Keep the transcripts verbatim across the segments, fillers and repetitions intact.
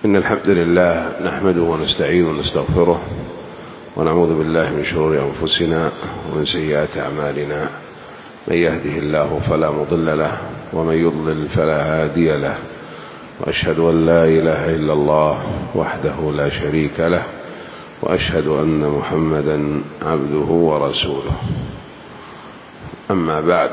إن الحمد لله نحمده ونستعين ونستغفره ونعوذ بالله من شرور أنفسنا ومن سيئات أعمالنا. من يهده الله فلا مضل له ومن يضلل فلا هادي له، وأشهد أن لا إله إلا الله وحده لا شريك له، وأشهد أن محمدا عبده ورسوله. أما بعد،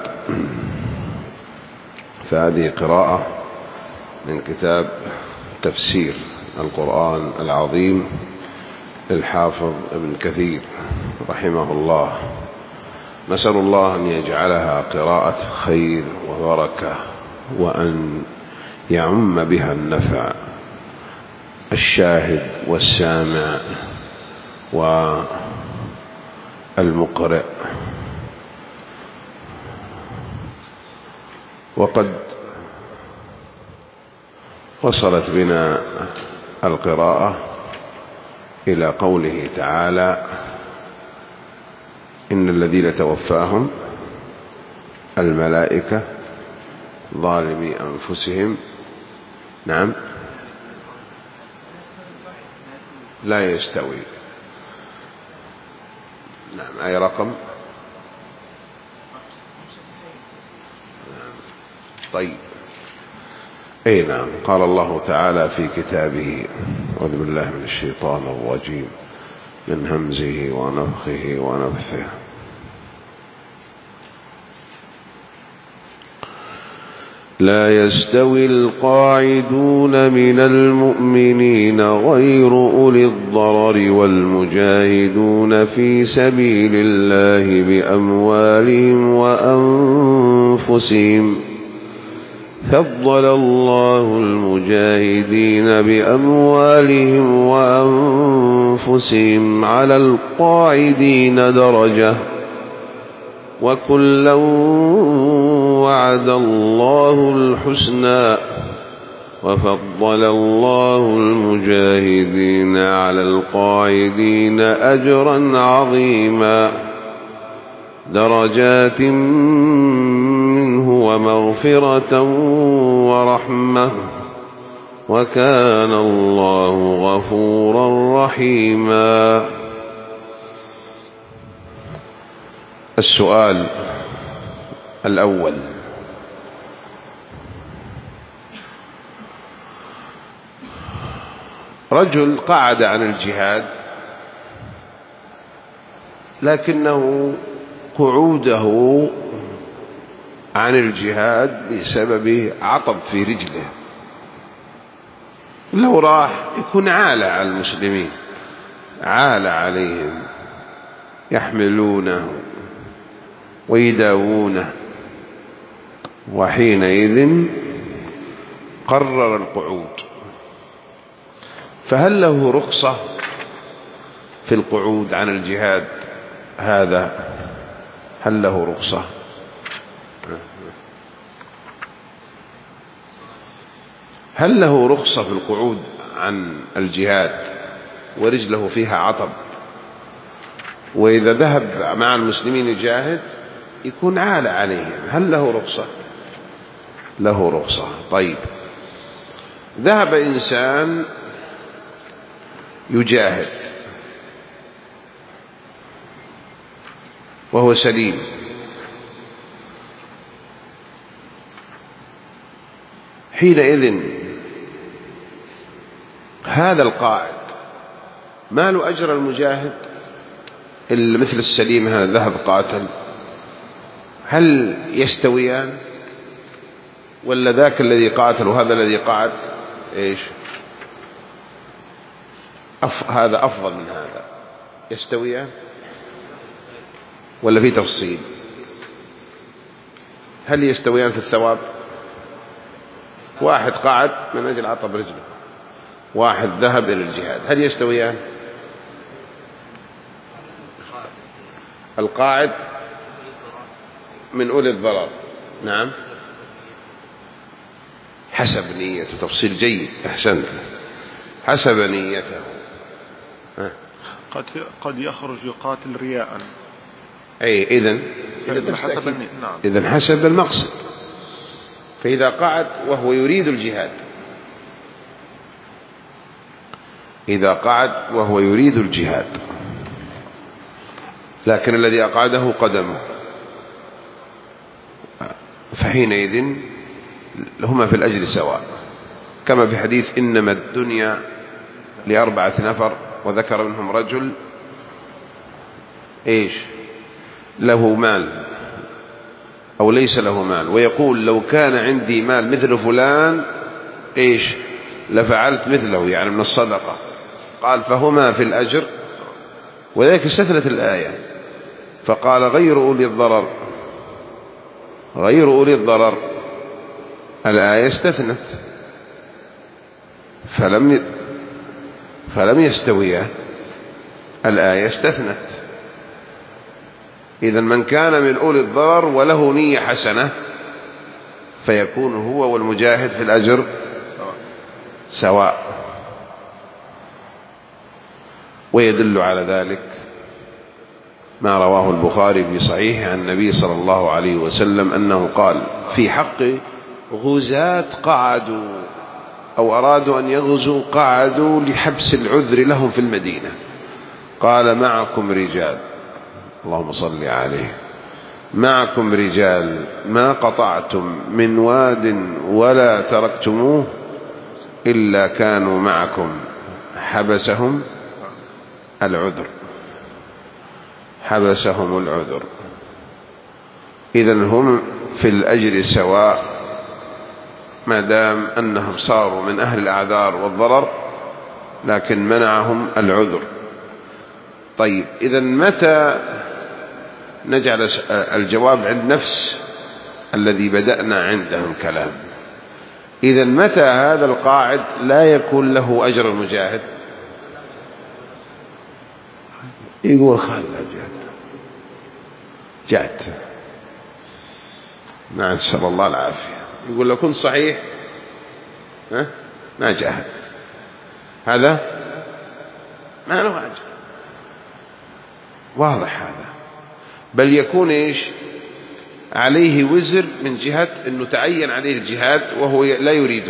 فهذه قراءة من كتاب تفسير القرآن العظيم للحافظ ابن كثير رحمه الله. نسأل الله أن يجعلها قراءة خير وبركة، وأن يعم بها النفع الشاهد والسامع والمقرئ. وقد وصلت بنا القراءة إلى قوله تعالى: إن الذين توفاهم الملائكة ظالمي أنفسهم نعم لا يستوي. نعم، أي رقم؟ طيب، أي نعم. قال الله تعالى في كتابه: أعوذ بالله من الشيطان الرجيم، من همزه ونفخه ونفثه: لا يستوي القاعدون من المؤمنين غير أولي الضرر والمجاهدون في سبيل الله بأموالهم وأنفسهم. فضل الله المجاهدين بأموالهم وأنفسهم على القاعدين درجة، وكلا وعد الله الحسنى، وفضل الله المجاهدين على القاعدين أجرا عظيما، درجات منه ومغفرة ورحمة، وكان الله غفورا رحيما. السؤال الأول: رجل قعد عن الجهاد، لكنه قعوده عن الجهاد بسبب عطب في رجله. لو راح يكون عالة على المسلمين، عالة عليهم، يحملونه ويداوونه، وحينئذ قرر القعود. فهل له رخصة في القعود عن الجهاد هذا؟ هل له رخصة؟ هل له رخصة في القعود عن الجهاد ورجله فيها عطب، وإذا ذهب مع المسلمين يجاهد يكون عالة عليهم؟ هل له رخصة؟ له رخصة. طيب، ذهب إنسان يجاهد وهو سليم، حينئذ هذا القاعد ما له أجر المجاهد إلا مثل السليم هذا ذهب قاتل؟ هل يستويان؟ ولا ذاك الذي قاتل وهذا الذي قعد إيش أف... هذا أفضل من هذا؟ يستويان ولا في تفصيل؟ هل يستويان في الثواب؟ واحد قعد من أجل عطب رجله، واحد ذهب إلى الجهاد، هل يستويان؟ القاعد من أولي الضرر، نعم، حسب نيته. تفصيل جيد، أحسنت، حسب نيته. قد قد يخرج يقاتل رياء. أي إذن إذن حسب نعم. إذن حسب المقصد. فإذا قعد وهو يريد الجهاد إذا قعد وهو يريد الجهاد، لكن الذي أقعده قدمه، فحينئذ هما في الأجر سواء، كما في حديث إنما الدنيا لأربعة نفر، وذكر منهم رجل إيش له مال أو ليس له مال، ويقول لو كان عندي مال مثل فلان إيش لفعلت مثله، يعني من الصدقة. قال فهما في الأجر، وذلك استثنت الآية فقال غير أولي الضرر، غير أولي الضرر الآية استثنت فلم فلم يستويا، الآية استثنت. إذن من كان من أولي الضرر وله نية حسنة فيكون هو والمجاهد في الأجر سواء. ويدل على ذلك ما رواه البخاري في صحيحه عن النبي صلى الله عليه وسلم أنه قال في حق غزاة قعدوا أو أرادوا أن يغزوا قعدوا لحبس العذر لهم في المدينة، قال معكم رجال، اللهم صل عليه، معكم رجال ما قطعتم من واد ولا تركتموه إلا كانوا معكم حبسهم العذر، حبسهم العذر. إذن هم في الأجر سواء ما دام أنهم صاروا من أهل الأعذار والضرر لكن منعهم العذر. طيب إذن متى نجعل الجواب عند نفس الذي بدأنا عنده الكلام؟ إذن متى هذا القاعد لا يكون له أجر المجاهد؟ يقول خالد جاد جاد نعم نسأل الله العافية، يقول لو كنت صحيح ها ما جاهد، هذا ما له أجر، واضح هذا، بل يكون إيش عليه وزر من جهة أنه تعين عليه الجهاد وهو لا يريده،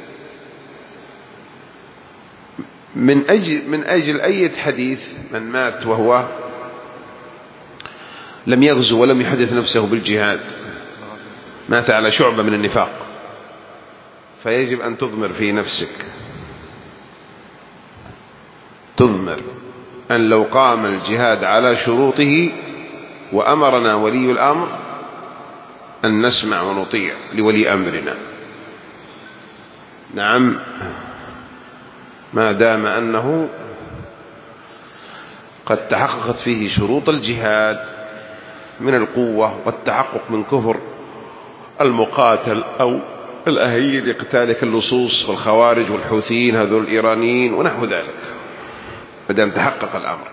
من أجل, من أجل أي حديث من مات وهو لم يغزو ولم يحدث نفسه بالجهاد، مات على شعبة من النفاق، فيجب أن تضمر في نفسك، تضمر أن لو قام الجهاد على شروطه وأمرنا ولي الأمر أن نسمع ونطيع لولي أمرنا، نعم، ما دام أنه قد تحققت فيه شروط الجهاد من القوة والتحقق من كفر المقاتل أو الأهلي لقتال اللصوص والخوارج والحوثيين هذول الإيرانيين ونحو ذلك، ما دام تحقق الأمر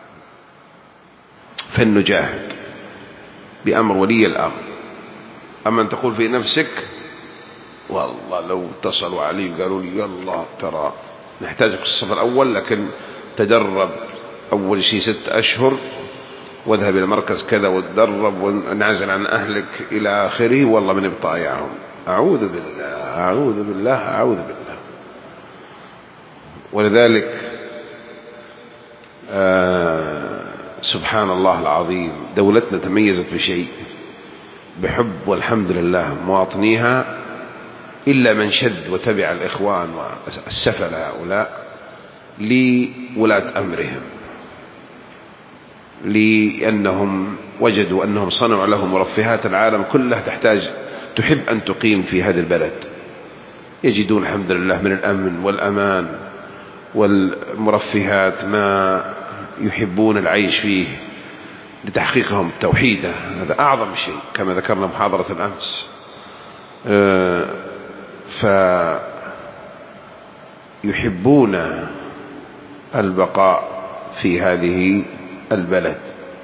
فلنجاهد بأمر ولي الأمر. أما أن تقول في نفسك والله لو اتصلوا علي وقالوا لي يلا ترى نحتاجك في الصف الأول لكن تدرب أول شيء ست أشهر واذهب إلى مركز كذا وتدرب ونعزل عن أهلك إلى آخره، والله من بطايعهم، أعوذ بالله أعوذ بالله أعوذ بالله. ولذلك آه سبحان الله العظيم دولتنا تميزت بشيء بحب والحمد لله مواطنيها، إلا من شد وتبع الإخوان والسفل هؤلاء لولاة أمرهم، لأنهم وجدوا أنهم صنعوا لهم مرفهات العالم كلها تحتاج تحب أن تقيم في هذا البلد، يجدون الحمد لله من الأمن والأمان والمرفهات ما يحبون العيش فيه لتحقيقهم توحيده، هذا أعظم شيء كما ذكرنا محاضرة الأمس. فيحبون البقاء في هذه البلد،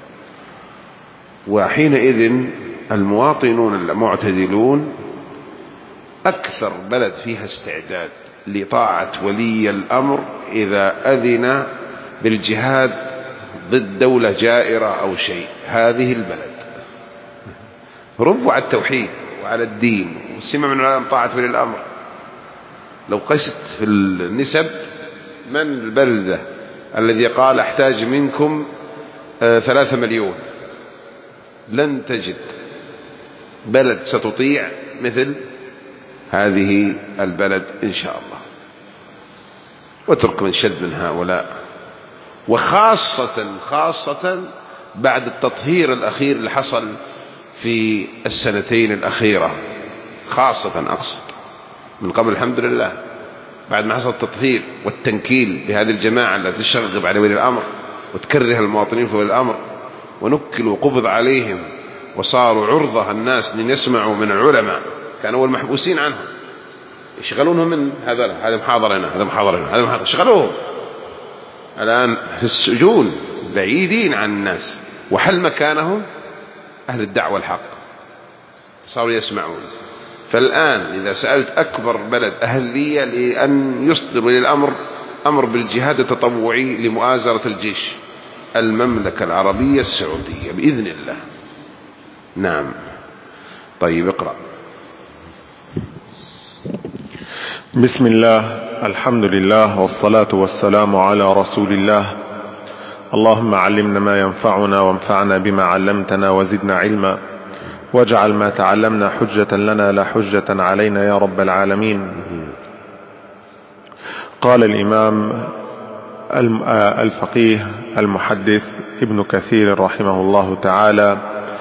وحينئذ المواطنون المعتدلون أكثر بلد فيها استعداد لطاعة ولي الأمر إذا أذن بالجهاد ضد دولة جائرة أو شيء، هذه البلد ربوا على التوحيد وعلى الدين وسمع من طاعة ولي الأمر. لو قست في النسب من البلدة الذي قال احتاج منكم آه ثلاثة مليون؟ لن تجد بلد ستطيع مثل هذه البلد إن شاء الله. واترك من شد من هؤلاء، وخاصة خاصة بعد التطهير الأخير اللي حصل في السنتين الأخيرة، خاصة أقصد من قبل الحمد لله، بعد ما حصل التطهير والتنكيل بهذه الجماعة التي تشغب على ولي الأمر وتكره المواطنين في ولي الأمر، ونكل وقبض عليهم وصاروا عرضة الناس لن يسمعوا من العلماء، كانوا أول محبوسين عنهم يشغلونهم من هذا هذا محاضر هنا، هذا محاضر هنا، هذا محاضر، شغلوهم الآن في السجون بعيدين عن الناس، وحل مكانهم أهل الدعوة الحق صاروا يسمعون. فالآن إذا سألت أكبر بلد أهلية لأن يصدر ولي الأمر أمر بالجهاد التطوعي لمؤازرة الجيش، المملكة العربية السعودية بإذن الله. نعم. طيب اقرأ. بسم الله، الحمد لله، والصلاة والسلام على رسول الله. اللهم علمنا ما ينفعنا وانفعنا بما علمتنا وزدنا علما، واجعل ما تعلمنا حجة لنا لا حجة علينا يا رب العالمين. قال الإمام الفقيه المحدث ابن كثير رحمه الله تعالى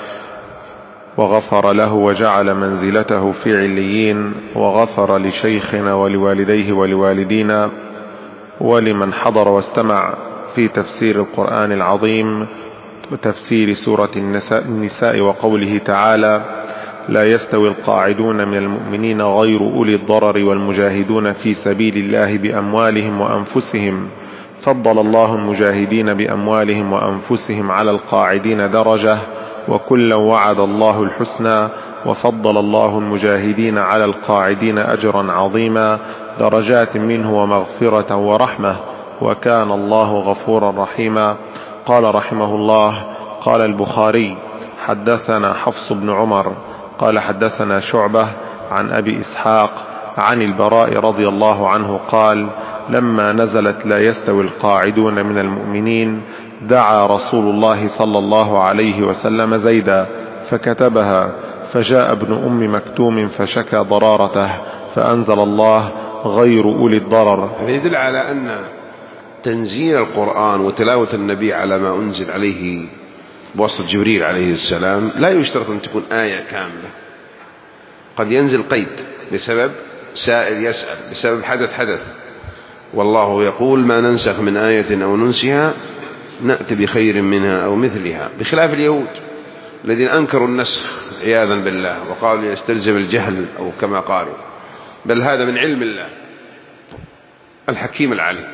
وغفر له وجعل منزلته في عليين، وغفر لشيخنا ولوالديه ولوالدينا ولمن حضر واستمع في تفسير القرآن العظيم وتفسير سورة النساء وقوله تعالى: لا يستوي القاعدون من المؤمنين غير أولي الضرر والمجاهدون في سبيل الله بأموالهم وأنفسهم، فضل الله المجاهدين بأموالهم وأنفسهم على القاعدين درجة، وكلا وعد الله الحسنى، وفضل الله المجاهدين على القاعدين أجرا عظيما، درجات منه ومغفرة ورحمة، وكان الله غفورا رحيما. قال رحمه الله: قال البخاري: حدثنا حفص بن عمر قال حدثنا شعبة عن أبي إسحاق عن البراء رضي الله عنه قال: لما نزلت لا يستوي القاعدون من المؤمنين دعا رسول الله صلى الله عليه وسلم زيدا فكتبها، فجاء ابن أم مكتوم فشكى ضرارته، فأنزل الله: غير أولي الضرر. هذا يدل على أن تنزيل القرآن وتلاوة النبي على ما أنزل عليه بواسطة جبريل عليه السلام لا يشترط أن تكون آية كاملة، قد ينزل قيد بسبب سائل يسأل، بسبب حدث حدث، والله يقول: ما ننسخ من آية أو ننسها نأتي بخير منها أو مثلها، بخلاف اليهود الذين أنكروا النسخ عياذا بالله وقالوا يستلزم الجهل أو كما قالوا، بل هذا من علم الله الحكيم العليم،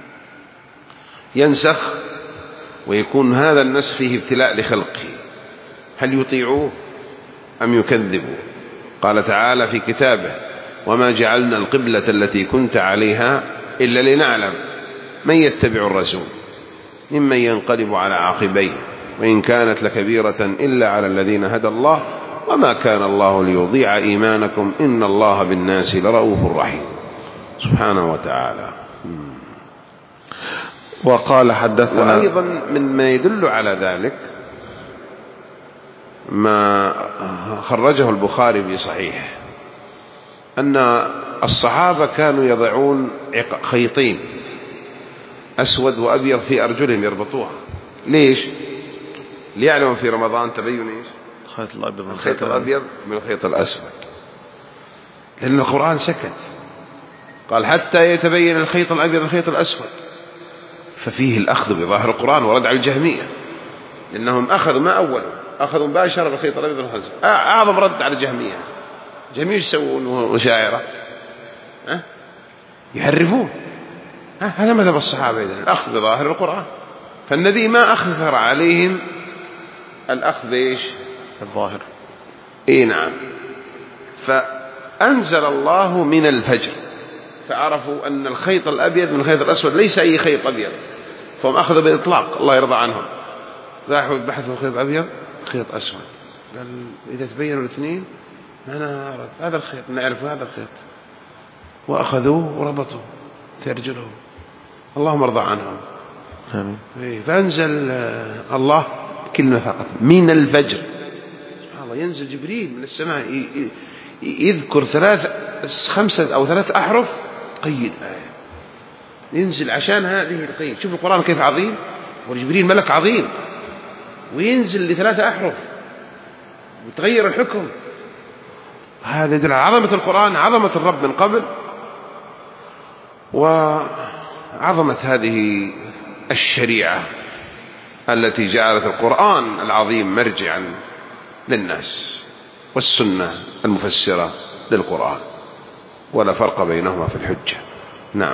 ينسخ ويكون هذا النسخ فيه ابتلاء لخلقه، هل يطيعوه أم يكذبوا؟ قال تعالى في كتابه: وما جعلنا القبلة التي كنت عليها إلا لنعلم من يتبع الرسول ممن ينقلب على عاقبيه وإن كانت لكبيرة إلا على الذين هدى الله وما كان الله ليضيع إيمانكم إن الله بالناس لرؤوف رحيم. سبحانه وتعالى. وقال حدثنا. وأيضا مما يدل على ذلك ما خرجه البخاري في صحيح أن الصحابة كانوا يضعون خيطين أسود وأبيض في أرجلهم يربطوها. ليش؟ ليعلموا في رمضان تبين إيش؟ الخيط الأبيض من الخيط الأبيض من الخيط الأسود، لأن القرآن سكت، قال حتى يتبين الخيط الأبيض من الخيط الأسود، ففيه الأخذ بظاهر القرآن ورد على الجهمية، لأنهم أخذوا ما أولوا، أخذوا مباشرة بالخيط الأبيض من الخيط الأسود. أعظم رد على الجهمية. جميع يسوون وشاعرة أه؟ يحرفون. أه؟ هذا مذهب الصحابة إذن الأخذ بظاهر القرآن، فالنبي ما أخذر عليهم الأخذ بإيش؟ الظاهر. إيه نعم. فأنزل الله من الفجر فعرفوا أن الخيط الأبيض من الخيط الأسود ليس أي خيط أبيض، فهم أخذوا بالإطلاق، الله يرضى عنهم، ذاحوا بحثوا خيط أبيض خيط أسود، قال إذا تبينوا الاثنين أنا أعرف هذا الخيط، نعرف هذا الخيط، وأخذوه وربطوا في أرجلهم. اللهم ارضى عنهم. آمين. فأنزل الله كلمة فقط من الفجر. سبحان الله، ينزل جبريل من السماء يذكر ثلاث خمسة أو ثلاث أحرف، قيد آية، ينزل عشان هذه القيد. شوف القرآن كيف عظيم، والجبريل ملك عظيم، وينزل لثلاثة أحرف وتغير الحكم. هذا يدل على عظمة القرآن، عظمة الرب من قبل، وعظمة هذه الشريعة التي جعلت القرآن العظيم مرجعا للناس، والسنة المفسرة للقرآن، ولا فرق بينهما في الحجة. نعم.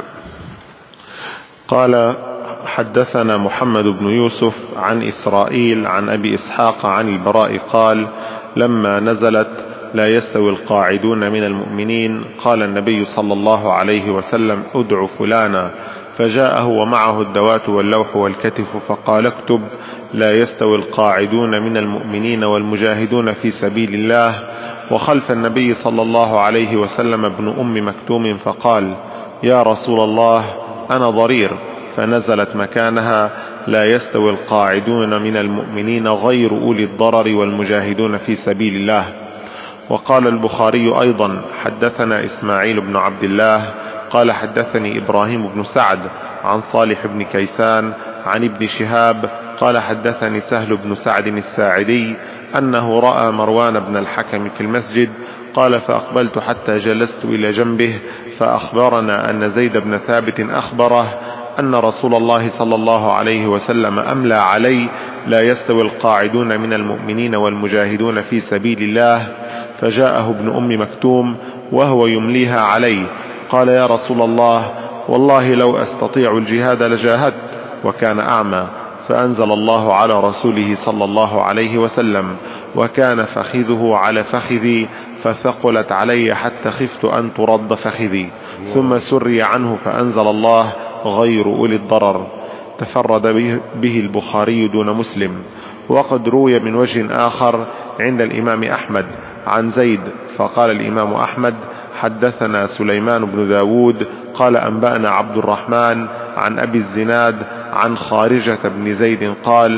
قال: حدثنا محمد بن يوسف عن إسرائيل عن أبي إسحاق عن البراء قال: لما نزلت لا يستوي القاعدون من المؤمنين قال النبي صلى الله عليه وسلم: ادع فلانا، فجاءه ومعه الدوات واللوح والكتف فقال: اكتب: لا يستوي القاعدون من المؤمنين والمجاهدون في سبيل الله. وخلف النبي صلى الله عليه وسلم ابن أم مكتوم فقال: يا رسول الله، أنا ضرير. فنزلت مكانها: لا يستوي القاعدون من المؤمنين غير أولي الضرر والمجاهدون في سبيل الله. وقال البخاري أيضا: حدثنا إسماعيل بن عبد الله قال: حدثني إبراهيم بن سعد عن صالح بن كيسان عن ابن شهاب قال: حدثني سهل بن سعد الساعدي أنه رأى مروان بن الحكم في المسجد. قال: فأقبلت حتى جلست إلى جنبه فأخبرنا أن زيد بن ثابت أخبره أن رسول الله صلى الله عليه وسلم أملى علي: لا يستوي القاعدون من المؤمنين والمجاهدون في سبيل الله. فجاءه ابن أم مكتوم وهو يمليها عليه. قال: يا رسول الله، والله لو أستطيع الجهاد لجاهدت، وكان أعمى. فأنزل الله على رسوله صلى الله عليه وسلم: وكان فخذه على فخذي فثقلت علي حتى خفت أن ترد فخذي. ثم سري عنه فأنزل الله: غير أولي الضرر. تفرد به البخاري دون مسلم. وقد روي من وجه آخر عند الإمام أحمد عن زيد، فقال الإمام أحمد: حدثنا سليمان بن داود قال: أنبأنا عبد الرحمن عن أبي الزناد عن خارجة بن زيد قال: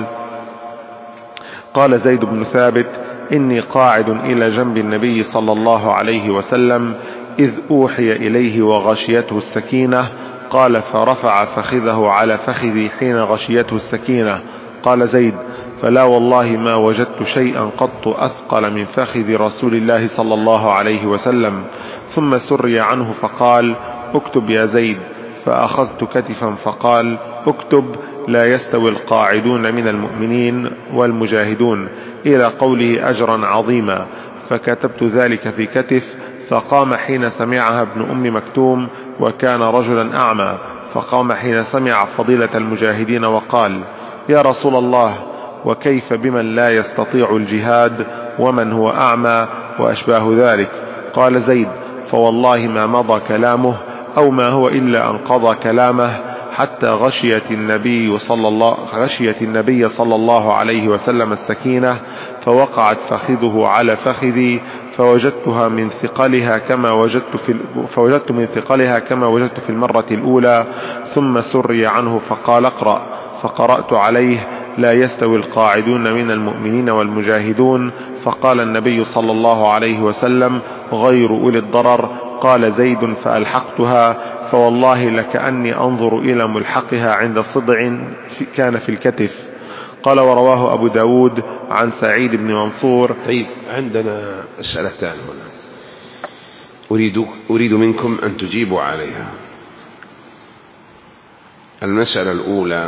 قال زيد بن ثابت: إني قاعد إلى جنب النبي صلى الله عليه وسلم إذ أوحي إليه وغشيته السكينة. قال: فرفع فخذه على فخذي حين غشيته السكينة. قال زيد: فلا والله ما وجدت شيئا قط أثقل من فخذ رسول الله صلى الله عليه وسلم. ثم سري عنه فقال: اكتب يا زيد. فأخذت كتفا فقال: اكتب: لا يستوي القاعدون من المؤمنين والمجاهدون، إلى قوله: أجرا عظيما. فكتبت ذلك في كتف. فقام حين سمعها ابن أم مكتوم، وكان رجلا أعمى، فقام حين سمع فضيلة المجاهدين وقال: يا رسول الله، وكيف بمن لا يستطيع الجهاد ومن هو أعمى وأشباه ذلك؟ قال زيد: فوالله ما مضى كلامه أو ما هو إلا أن قضى كلامه حتى غشيت النبي صلى الله, غشيت النبي صلى الله عليه وسلم السكينة، فوقعت فخذه على فخذي فوجدتها من ثقلها كما وجدت في فوجدت من ثقلها كما وجدت في المرة الأولى. ثم سري عنه فقال: اقرأ. فقرأت عليه: لا يستوي القاعدون من المؤمنين والمجاهدون. فقال النبي صلى الله عليه وسلم: غير أولي الضرر. قال زيد: فألحقتها، فوالله لكأني أنظر إلى ملحقها عند صدع كان في الكتف. قال: ورواه أبو داود عن سعيد بن منصور. طيب، عندنا مسألتان هنا أريد, أريد منكم أن تجيبوا عليها. المسألة الأولى: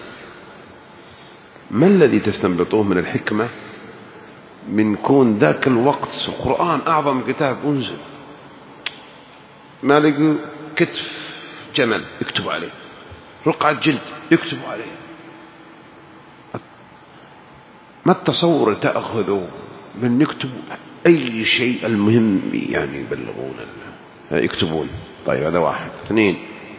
ما الذي تستنبطوه من الحكمة من كون ذاك الوقت القرآن أعظم كتاب أنزل، ما لقوا كتف جمل يكتب عليه، رقعة جلد يكتب عليه؟ ما التصور تأخذوا من يكتب أي شيء؟ المهم يعني يبلغون يكتبون. طيب، هذا واحد. اثنين: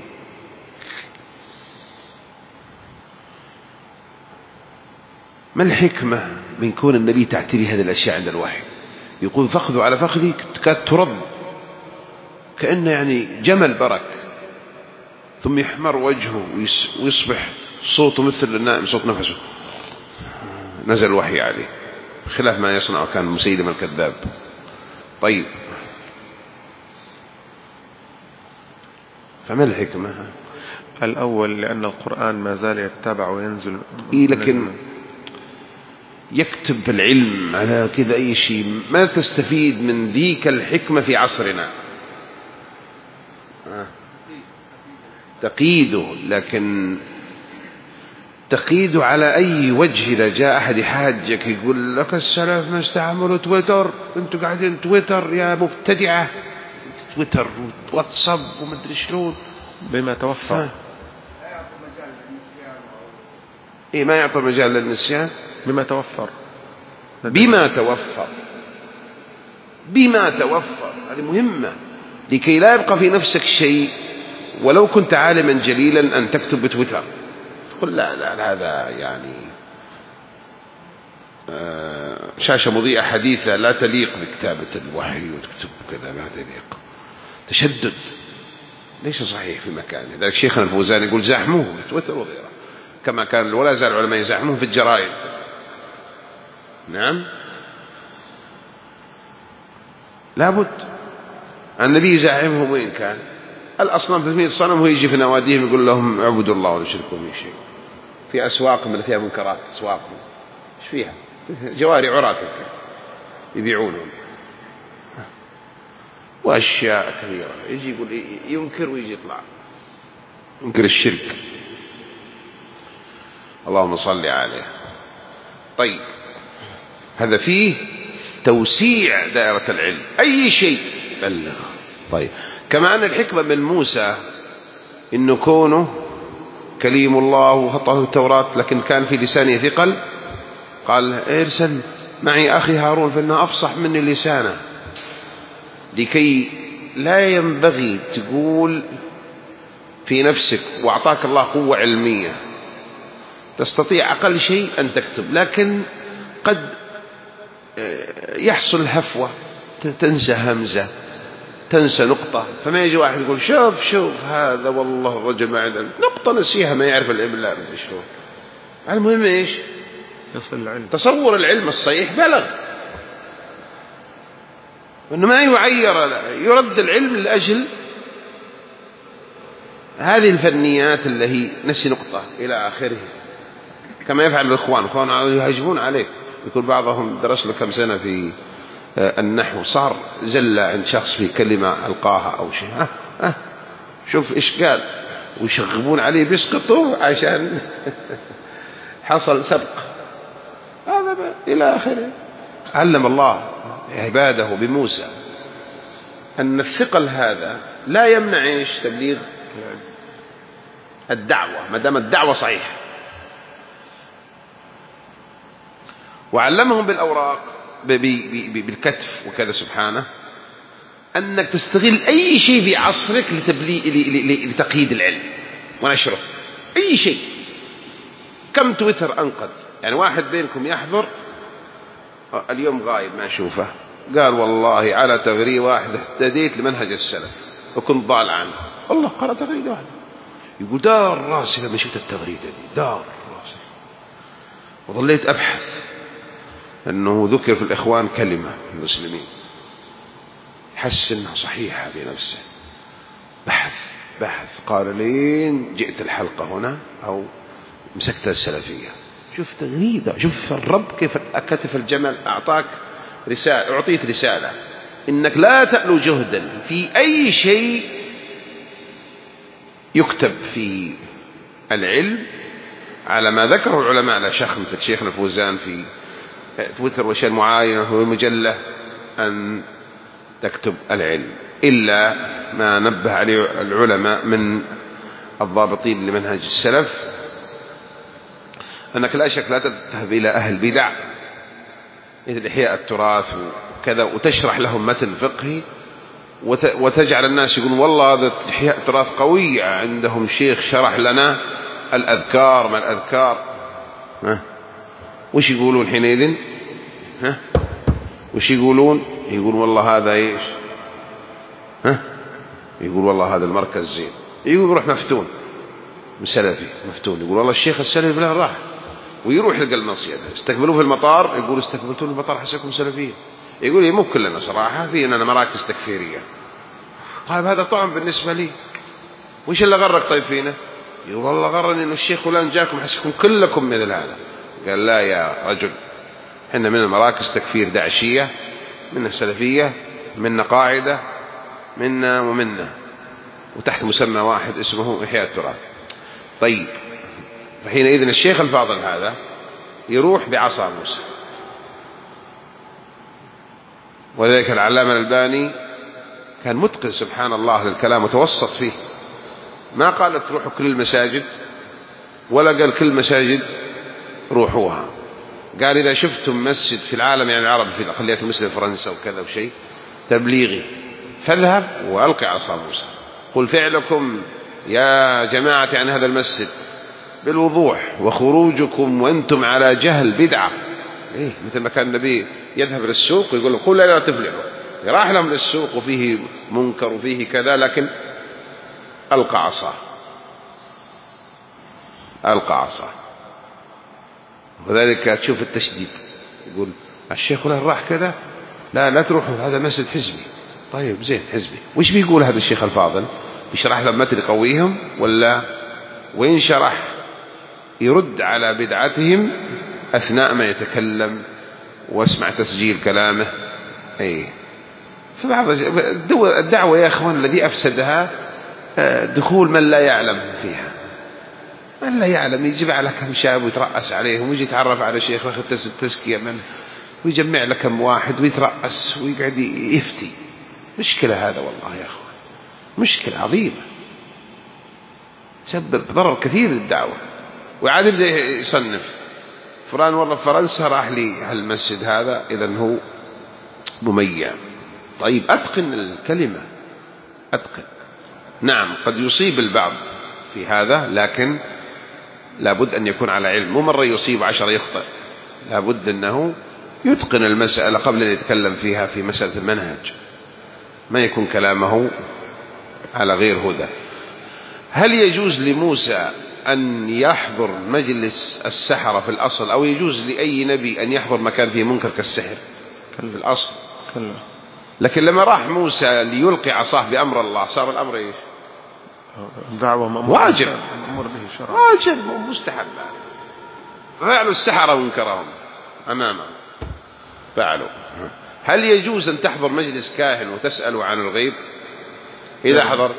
ما الحكمة من كون النبي تعتري هذه الأشياء عند الوحي؟ يقول: فخذوا على فخذي، كانت ترد كأنه يعني جمل برك، ثم يحمر وجهه ويصبح صوته مثل النائم، صوت نفسه. نزل الوحي عليه خلاف ما يصنع كان مسيلمة الكذاب. طيب فما الحكمة؟ الأول لأن القرآن ما زال يتبع وينزل. إيه لكن يكتب العلم على كذا أي شيء، ما تستفيد من ذيك الحكمة في عصرنا. تقيده، لكن تقيده على أي وجه؟ إذا جاء أحد يحاجك يقول لك السلف ما استعملوا تويتر، أنتوا قاعدين تويتر يا مبتدعة، تويتر وواتساب ومدري شلون. بما توفر إيه ما يعطي مجال للنسيان. بما توفر بما توفر بما توفر هذه مهمة، لكي لا يبقى في نفسك شيء ولو كنت عالما جليلا أن تكتب بتويتر. تقول لا لا هذا يعني شاشة مضيئة حديثة لا تليق بكتابة الوحي، وتكتب كذا لا تليق، تشدد ليس صحيح في مكانه. ذلك شيخنا الفوزان يقول زحموه بتويتر وغيره، كما كان ولا زال العلماء يزحموه في الجرائد. نعم لابد. النبي يزعمهم وين كان؟ الأصنام ثلاثمائة صنم، وهو يجي في نواديهم يقول لهم اعبدوا الله ولا تشركوا به شيء. في أسواقهم اللي فيها منكرات، أسواقهم ايش فيها؟ جواري عراة يبيعونهم وأشياء كثيرة. يجي يقول ينكر ويجي يطلع ينكر الشرك. اللهم صل عليه. طيب هذا فيه توسيع دائرة العلم، أي شيء بلغ. طيب كما أن الحكمة من موسى إنه كونه كليم الله وخطه التوراة لكن كان في لسانه ثقل، قال ارسل معي أخي هارون فإنه أفصح مني لسانه، لكي لا ينبغي تقول في نفسك وأعطاك الله قوة علمية تستطيع أقل شيء أن تكتب، لكن قد يحصل هفوة، تنسى همزة، تنسى نقطة، فما يجي واحد يقول شوف شوف هذا والله الرجل ما عنده نقطة نسيها، ما يعرف الإملاء ما شلون. المهم إيش؟ يصل العلم. تصور العلم الصحيح بلغ، وإنه ما يعير، يرد العلم لأجل هذه الفنيات اللي هي نسي نقطة إلى آخره، كما يفعل الإخوان. الإخوان يهاجمون عليك، يقول بعضهم درس له كم سنة في النحو، صار زلة عند شخص في كلمة ألقاها أو شيء، ها ها شوف إيش قال، ويشغبون عليه بيسقطوه عشان حصل سبق. هذا إلى آخره. علم الله عباده بموسى أن الثقل هذا لا يمنع إيش تبليغ الدعوة ما دام الدعوة صحيحة، وعلمهم بالأوراق بالكتف وكذا سبحانه أنك تستغل أي شيء في عصرك لتقييد العلم ونشره. أي شيء. كم تويتر أنقذ، يعني واحد بينكم يحضر اليوم غايب ما أشوفه، قال والله على تغريدة واحد اهتديت لمنهج السلف وكنت ضال عنه، والله قرأ تغريدة واحدة، يقول دار راسي لما شفت التغريدة دي، دار راسي. وظليت أبحث أنه ذكر في الإخوان كلمة المسلمين حس أنها صحيحة في نفسه، بحث بحث قال لين جئت الحلقة هنا أو مسكت السلفية. شوف تغريدة، شوف الرب كيف كتف الجمل، أعطاك رسالة، أعطيت رسالة إنك لا تألو جهدا في أي شيء يكتب في العلم على ما ذكره العلماء على شيخ مثل شيخنا الفوزان في تويتر وشيء معاينة ومجلة، أن تكتب العلم إلا ما نبه عليه العلماء من الضابطين لمنهج السلف، أنك لا شك لا تذهب إلى أهل بدع مثل إحياء التراث وكذا وتشرح لهم متن فقهي وتجعل الناس يقولون والله هذا إحياء التراث قوي، عندهم شيخ شرح لنا الأذكار ما الأذكار. ها وش يقولون حينئذ؟ ها وش يقولون؟ يقول والله هذا إيش؟ ها يقول والله هذا المركز زين. يقول روح مفتون سلفي مفتون، يقول والله الشيخ السلفي فلان راح، ويروح يلقى المصيدة. استقبلوه في المطار، يقول استقبلتوه في المطار حسكم سلفية. يقول لي مو كلنا صراحة، في أننا مراكز تكفيرية. طيب هذا طعم بالنسبة لي، وش اللي غرق طيب فينا؟ يقول والله غرني إنه الشيخ فلان جاكم حسكم كلكم مثل هذا. قال لا يا رجل، إحنا من المراكز تكفير داعشية، من السلفية، منا قاعدة، منا ومنا، وتحت مسمى واحد اسمه إحياء التراث. طيب حينئذ الشيخ الفاضل هذا يروح بعصا موسى. ولذلك العلامة الألباني كان متقن سبحان الله للكلام، متوسط فيه، ما قال لك تروحوا كل المساجد، ولا قال كل المساجد روحوها. قال إذا شفتم مسجد في العالم يعني العربي في الأقليات المسلمة فرنسا وكذا وشيء تبليغي، فاذهب وألقي عصا موسى، قل فعلكم يا جماعة عن هذا المسجد بالوضوح، وخروجكم وأنتم على جهل بدعة. إيه مثل ما كان النبي يذهب للسوق ويقول لهم قل لا تفلحوا، راح لهم للسوق وفيه منكر وفيه كذا، لكن ألقى عصاه، ألقى عصاه. وذلك تشوف التشديد، يقول الشيخ فلان راح كذا، لا لا تروحوا هذا مسجد حزبي. طيب زين حزبي، وش بيقول هذا الشيخ الفاضل؟ يشرح لهم متن يقويهم، ولا وين شرح يرد على بدعتهم أثناء ما يتكلم واسمع تسجيل كلامه؟ أي فبعض الدعوة يا أخوان الذي أفسدها دخول من لا يعلم فيها، من لا يعلم يجيب على كم شاب ويترأس عليهم، ويجي يتعرف على شيخ وياخذ التزكية منه، ويجمع لك كم واحد ويترأس ويقعد يفتي. مشكلة هذا والله يا أخوان، مشكلة عظيمة، تسبب ضرر كثير للدعوة. وعاد يبدأ يصنف فلان والله في فرنسا راح لي هالمسجد هذا، إذن هو مميع. طيب أتقن الكلمة، أتقن. نعم قد يصيب البعض في هذا، لكن لابد أن يكون على علم، مو مرة يصيب عشرة يخطئ، لابد أنه يتقن المسألة قبل أن يتكلم فيها في مسألة المنهج، ما يكون كلامه على غير هدى. هل يجوز لموسى أن يحضر مجلس السحرة في الأصل، أو يجوز لأي نبي أن يحضر مكان فيه منكر كالسحر في الأصل؟ كله. لكن لما راح موسى ليلقي عصاه بأمر الله صار الأمر إيش؟ دعوة واجب، أمر به شرع، واجب مستحب. فعلوا السحرة وانكرهم أمامه فعلوا. هل يجوز أن تحضر مجلس كاهن وتسأل عن الغيب؟ إذا حضرت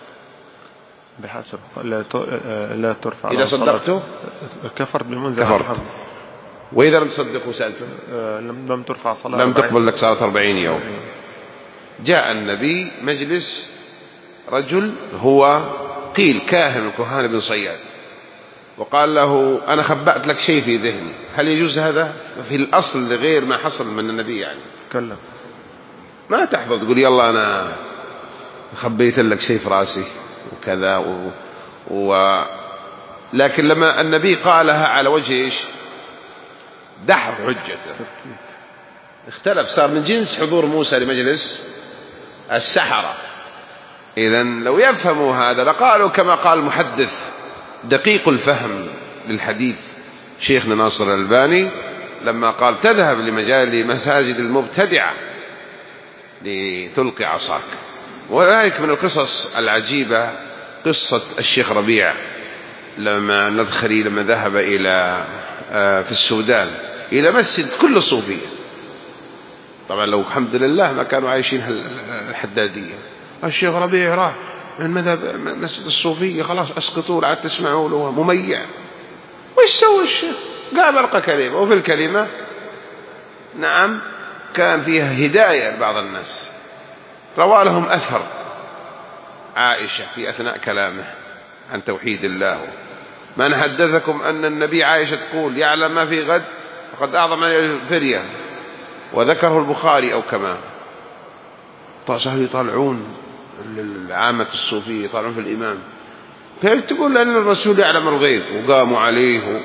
بحسب لا لا ترفع، إذا صدقته كفرت بالمنذر، كفرت. وإذا لم تصدقه سألته لم ترفع صلاة، لم تقبل لك صلاة أربعين يوم. جاء النبي مجلس رجل هو قيل كاهن من كهان بن صياد، وقال له أنا خبأت لك شيء في ذهني، هل يجوز هذا في الأصل لغير ما حصل من النبي؟ يعني كلا ما تحفظ تقول يلا أنا خبيت لك شيء في راسي وكذا و... و... لكن لما النبي قالها على وجه إيش؟ دحر حجته، اختلف، صار من جنس حضور موسى لمجلس السحرة. إذن لو يفهموا هذا لقالوا كما قال المحدث دقيق الفهم للحديث شيخنا ناصر الألباني لما قال تذهب لمجال مساجد المبتدعة لتلقي عصاك. وذلك من القصص العجيبة قصة الشيخ ربيع لما ندخلي لما ذهب إلى في السودان إلى مسجد كل صوفية، طبعا لو الحمد لله ما كانوا عايشين الحدادية. الشيخ ربيع راح من مذهب مسجد الصوفية، خلاص أسقطوا لا تسمعوا له مميع. وش سوى الشيخ؟ قام ألقى كلمة، وفي الكلمة نعم كان فيها هداية لبعض الناس. روى لهم أثر عائشة في أثناء كلامه عن توحيد الله، من حدثكم أن النبي عائشة تقول يعلم ما في غد فقد أعظم الفرية، وذكره البخاري أو كما. صاروا يطالعون العامة الصوفية يطالعون في الإمام، تقول لأن الرسول يعلم الغيب، وقاموا عليه.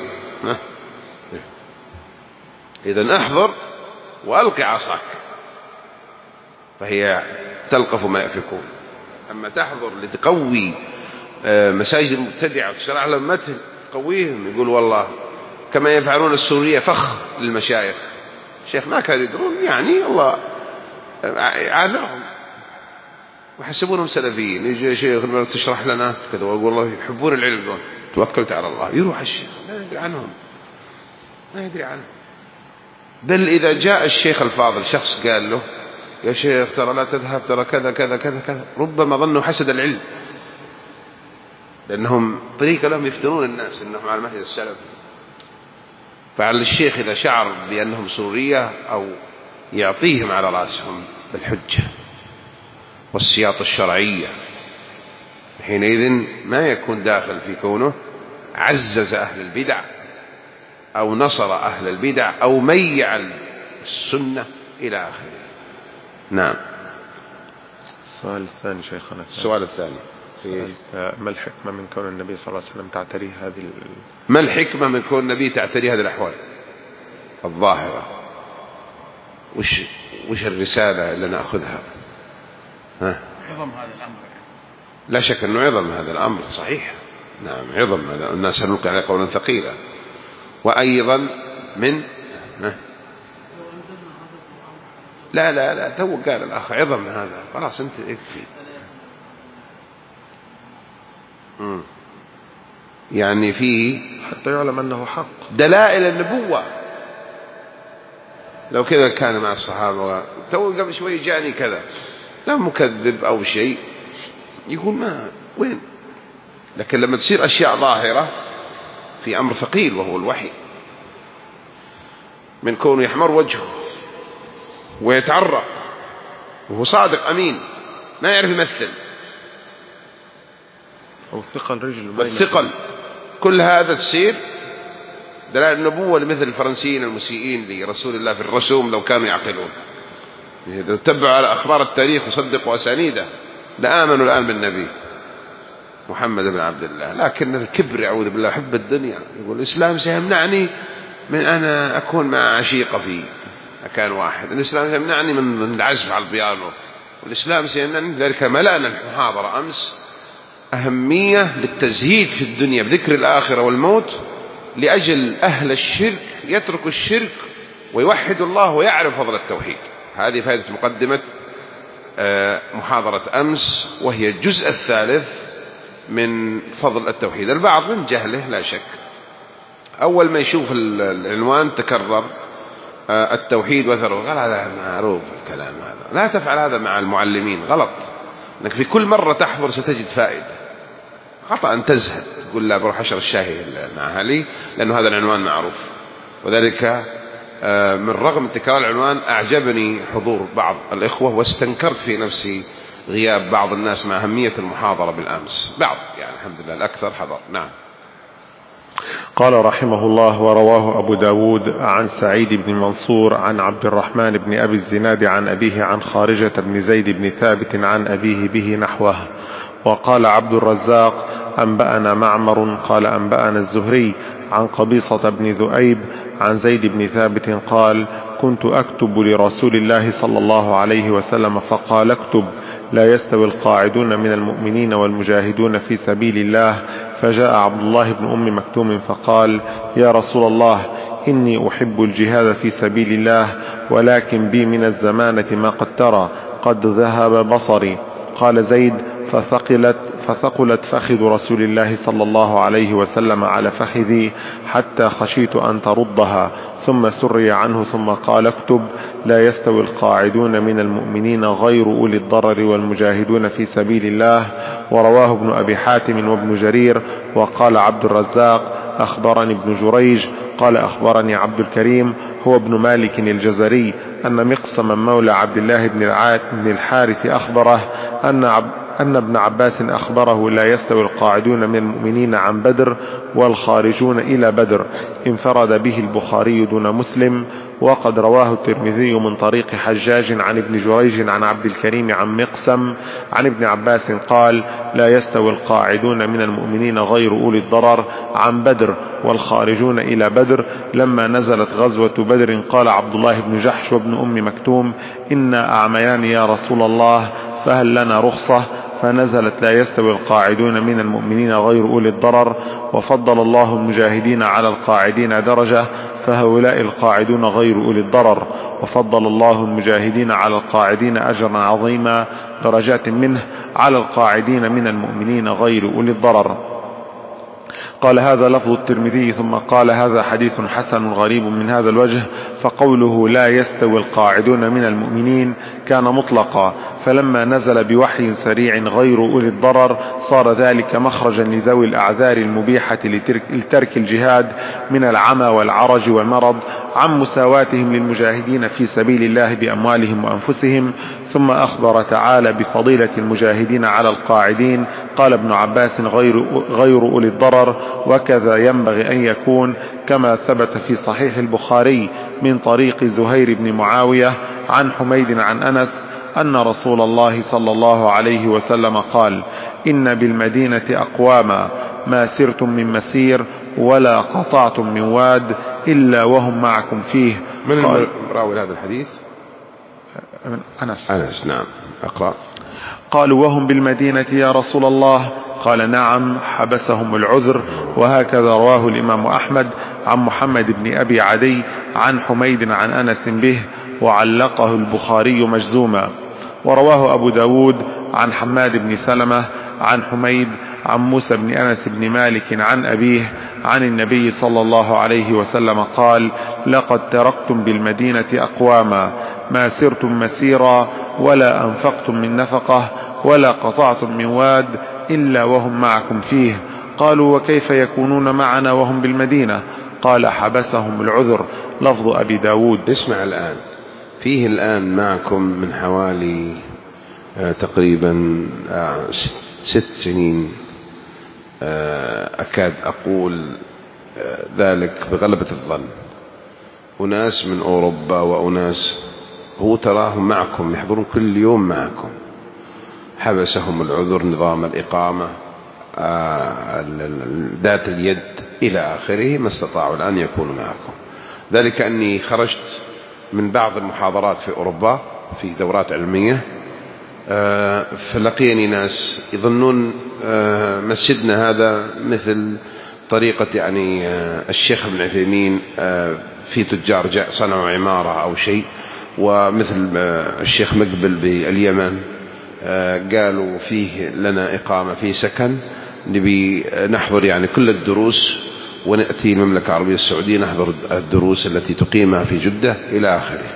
إذن أحضر وألقي عصاك، فهي تلقف ما يأفكون. أما تحضر لتقوي مساجد المبتدعة وتشرح لهم متن قويهم، يقول والله كما يفعلون السورية فخ للمشايخ. الشيخ ما كانوا يدرون يعني الله عاذرهم وحسبونهم سلفيين. يجي شيخ تشرح لنا كذا ويقول والله يحبون العلم دون، توكلت على الله، يروح الشيخ لا يدري عنهم، لا يدري عنهم. بل إذا جاء الشيخ الفاضل شخص قال له يا شيخ ترى لا تذهب ترى كذا كذا كذا كذا، ربما ظنوا حسد العلم، لأنهم طريقة لهم يفتنون الناس أنهم على المنهج السلفي. فعلى الشيخ إذا شعر بأنهم سرورية أو يعطيهم على رأسهم بالحجة والسياط الشرعية، حينئذ ما يكون داخل في كونه عزز أهل البدع أو نصر أهل البدع أو ميع السنة إلى آخره. نعم. السؤال الثاني شيخنا. السؤال الثاني ما الحكمة من كون النبي صلى الله عليه وسلم تعتريه هذه ال... ما الحكمة من كون النبي تعتريه هذه الأحوال الظاهرة؟ وش وش الرسالة اللي نأخذها؟ ها؟ عظم هذا الأمر. لا شك أنه عظم هذا الأمر، صحيح. نعم عظم هذا، الناس سنلقي عليه قولا ثقيلا. وأيضا من ها؟ لا لا لا تو قال الأخ عظم هذا، خلاص أنت اكفي. مم. يعني فيه حتى يعلم أنه حق دلائل النبوة. لو كذا كان مع الصحابة، تو قبل شوي جاني كذا لا مكذب أو شيء يقول ما وين، لكن لما تصير أشياء ظاهرة في أمر ثقيل وهو الوحي، من كونه يحمر وجهه ويتعرق وهو صادق أمين ما يعرف يمثل، أو ثقل رجل والثقل، كل هذا تصير دلائل النبوة لمثل الفرنسيين المسيئين لرسول الله في الرسوم لو كانوا يعقلون. إذا تبعوا على أخبار التاريخ وصدقوا أسانيده لآمنوا الآن بالنبي محمد بن عبد الله. لكن الكبر أعوذ بالله حب الدنيا، يقول الإسلام سيمنعني من أنا أكون مع عشيقة في مكان واحد، الإسلام سيمنعني من العزف على البيانو، والإسلام سيمنعني. ذلك ملأنا المحاضرة أمس أهمية للتزهيد في الدنيا بذكر الآخرة والموت، لأجل أهل الشرك يترك الشرك ويوحد الله ويعرف فضل التوحيد. هذه فائدة مقدمة محاضرة أمس، وهي الجزء الثالث من فضل التوحيد. البعض من جهله لا شك، أول ما يشوف العنوان تكرر التوحيد وثره قال هذا معروف الكلام هذا. لا تفعل هذا مع المعلمين، غلط، أنك في كل مرة تحضر ستجد فائدة. خطأ أن تزهد تقول لا بروح أشرب الشاي مع أهلي لأنه هذا العنوان معروف. وذلك من رغم تكرار العنوان أعجبني حضور بعض الإخوة، واستنكرت في نفسي غياب بعض الناس مع أهمية المحاضرة بالأمس، بعض يعني الحمد لله الأكثر حضر. نعم. قال رحمه الله: ورواه أبو داود عن سعيد بن منصور عن عبد الرحمن بن أبي الزناد عن أبيه عن خارجة بن زيد بن ثابت عن أبيه به نحوه. وقال عبد الرزاق: أنبأنا معمر قال أنبأنا الزهري عن قبيصة بن ذؤيب عن زيد بن ثابت قال: كنت أكتب لرسول الله صلى الله عليه وسلم فقال: اكتب: لا يستوي القاعدون من المؤمنين والمجاهدون في سبيل الله. فجاء عبد الله بن أم مكتوم فقال: يا رسول الله، إني أحب الجهاد في سبيل الله، ولكن بي من الزمانة ما قد ترى، قد ذهب بصري. قال زيد: فثقلت, فثقلت فخذ رسول الله صلى الله عليه وسلم على فخذي حتى خشيت أن تردها، ثم سري عنه ثم قال: اكتب: لا يستوي القاعدون من المؤمنين غير أولي الضرر والمجاهدون في سبيل الله. ورواه ابن أبي حاتم وابن جرير. وقال عبد الرزاق: أخبرني ابن جريج قال أخبرني عبد الكريم هو ابن مالك الجزري أن مقسما مولى عبد الله بن الحارث أخبره أن عبد أن ابن عباس أخبره: لا يستوي القاعدون من المؤمنين عن بدر والخارجون إلى بدر. انفرد به البخاري دون مسلم. وقد رواه الترمذي من طريق حجاج عن ابن جريج عن عبد الكريم عن مقسم عن ابن عباس قال: لا يستوي القاعدون من المؤمنين غير أولي الضرر عن بدر والخارجون إلى بدر. لما نزلت غزوة بدر قال عبد الله بن جحش وابن أم مكتوم: إنا أعميان يا رسول الله، فهل لنا رخصة؟ فنزلت لا يستوي القاعدون من المؤمنين غير أولي الضرر، وفضل الله المجاهدين على القاعدين درجة، فهؤلاء القاعدون غير أولي الضرر، وفضل الله المجاهدين على القاعدين أجرا عظيما درجات منه على القاعدين من المؤمنين غير أولي الضرر. قال هذا لفظ الترمذي. ثم قال هذا حديث حسن غريب من هذا الوجه. فقوله لا يستوي القاعدون من المؤمنين كان مطلقا، فلما نزل بوحي سريع غير أولي الضرر صار ذلك مخرجا لذوي الأعذار المبيحة لترك الجهاد من العمى والعرج والمرض عن مساواتهم للمجاهدين في سبيل الله بأموالهم وأنفسهم. ثم أخبر تعالى بفضيلة المجاهدين على القاعدين. قال ابن عباس غير, غير أولي الضرر، وكذا ينبغي أن يكون، كما ثبت في صحيح البخاري من طريق زهير بن معاوية عن حميد عن أنس أن رسول الله صلى الله عليه وسلم قال: إن بالمدينة أقواما ما سرتم من مسير ولا قطعتم من واد إلا وهم معكم فيه. من راوي هذا الحديث؟ أنس. أنس نعم. أقرأ. قالوا: وهم بالمدينة يا رسول الله؟ قال: نعم، حبسهم العذر. وهكذا رواه الإمام أحمد عن محمد بن أبي عدي عن حميد عن أنس به، وعلقه البخاري مجزوما. ورواه أبو داود عن حماد بن سلمة عن حميد عن موسى بن أنس بن مالك عن أبيه عن النبي صلى الله عليه وسلم قال: لقد تركتم بالمدينة أقواما ما سرتم مسيرا ولا أنفقتم من نفقة ولا قطعتم من واد إلا وهم معكم فيه. قالوا: وكيف يكونون معنا وهم بالمدينة؟ قال: حبسهم العذر. لفظ أبي داود. اسمع الآن، فيه الآن معكم من حوالي آه تقريبا آه ست سنين، آه أكاد أقول آه ذلك بغلبة الظن، أناس من أوروبا وأناس هو تراهم معكم، يحضرون كل يوم معكم. حبسهم العذر، نظام الإقامة، آه ذات اليد إلى آخره، ما استطاعوا الآن يكونوا معكم. ذلك أني خرجت من بعض المحاضرات في أوروبا في دورات علمية، آه فلقيني ناس يظنون آه مسجدنا هذا مثل طريقة يعني آه الشيخ ابن عثيمين آه في تجار جاء صنعوا عمارة أو شيء، ومثل آه الشيخ مقبل باليمن آه قالوا فيه لنا إقامة في سكن، نبي نحضر يعني كل الدروس ونأتي المملكة العربية السعودية نحضر الدروس التي تقيمها في جدة إلى آخره.